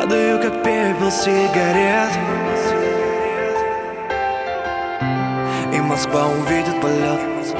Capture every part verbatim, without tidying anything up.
Падаю, как пепел сигарет, и Москва увидит полет.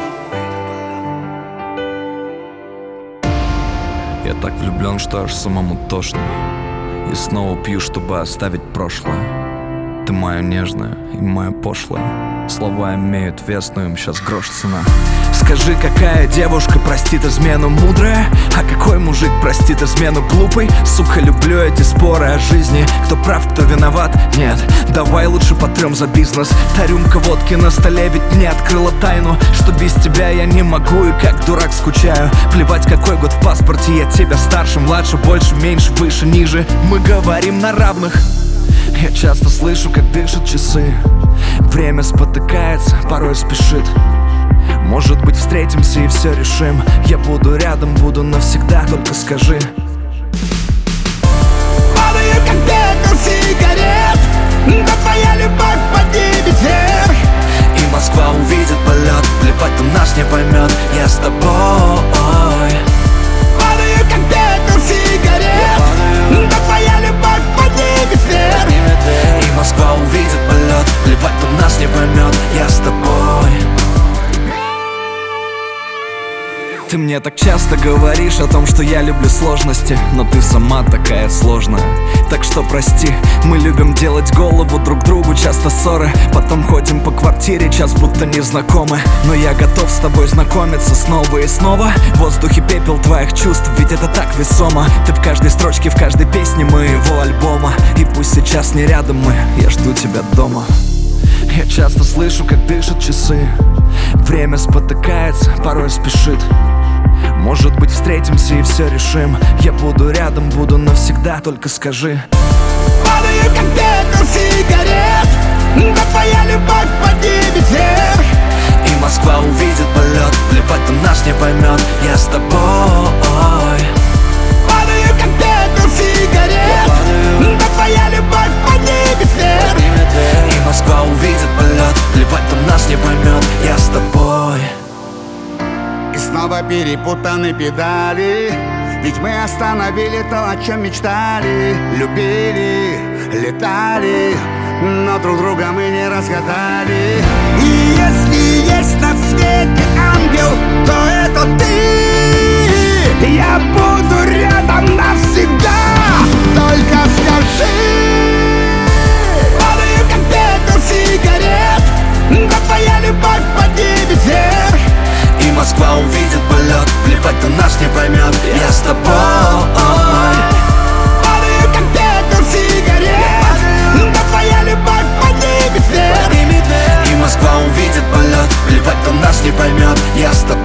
Я так влюблен, что аж самому тошно. И снова пью, чтобы оставить прошлое. Ты моя нежная и моя пошлая. Слова имеют вес, но им сейчас грош цена. Скажи, какая девушка простит измену мудрая, а какой мужик простит измену глупый? Сука, люблю эти споры о жизни. Кто прав, кто виноват? Нет, давай лучше потрем за бизнес. Та рюмка водки на столе ведь мне открыла тайну, что без тебя я не могу и как дурак скучаю. Плевать, какой год в паспорте, я тебя старше, младше, больше, меньше, выше, ниже. Мы говорим на равных. Я часто слышу, как дышат часы. Время спотыкается, порой спешит. Может быть, встретимся и все решим. Я буду рядом, буду навсегда, только скажи. Падаю, как пепел сигарет, да твоя любовь поднимет вверх. И Москва увидит полет, плевать, кто нас не поймет. Я с тобой. Падаю, как пепел сигарет, да твоя любовь поднимет вверх. И Москва увидит полет, плевать, кто нас не поймет. Я с тобой. Ты мне так часто говоришь о том, что я люблю сложности, но ты сама такая сложная. Так что прости, мы любим делать голову друг другу, часто ссоры. Потом ходим по квартире, час будто незнакомы. Но я готов с тобой знакомиться снова и снова. В воздухе пепел твоих чувств, ведь это так весомо. Ты в каждой строчке, в каждой песне моего альбома. И пусть сейчас не рядом мы, я жду тебя дома. Я часто слышу, как дышат часы. Время спотыкается, порой спешит. Может быть, встретимся и все решим. Я буду рядом, буду навсегда, только скажи. Падаю, как пепел сигарет, да твоя любовь поднимет вверх. И Москва увидит полет, плевать, кто нас не поймет. Я с тобой. Падаю, как пепел сигарет, да твоя любовь поднимет вверх. И Москва увидит полет, плевать, кто нас не поймет. Я с тобой. И снова перепутаны педали, ведь мы остановили то, о чем мечтали. Любили, летали, но друг друга мы не разгадали. И если есть на свете ангел, то это ты. Я буду рядом навсегда, только скажи. Падаю, как пепел сигарет, да твоя любовь поднимет вверх. И Москва увидит полет, плевать, кто нас не поймет. Я с тобой. Падаю, как пепел сигарет, да твоя любовь поднимет вверх. И Москва увидит полет, плевать, кто нас не поймет. Я с тобой.